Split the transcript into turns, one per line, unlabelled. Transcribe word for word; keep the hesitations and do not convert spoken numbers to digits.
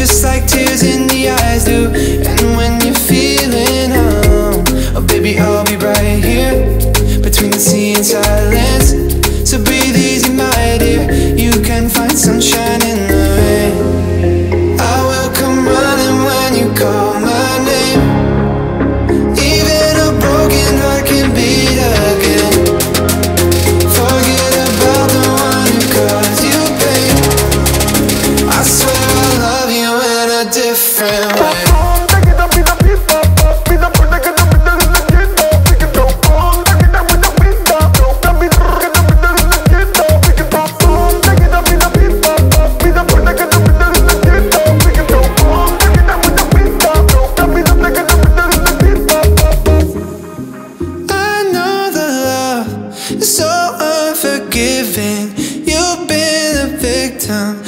just like tears in the eyes do. And when you're feeling home, oh baby, I'll be right here between the sea and silence. So breathe easy, my dear, you can find sunshine in the rain. I will come running when you call my name. Even a broken heart can beat again. Forget about the one who caused you pain. I swear I love you in a different way. So unforgiving, you've been a victim.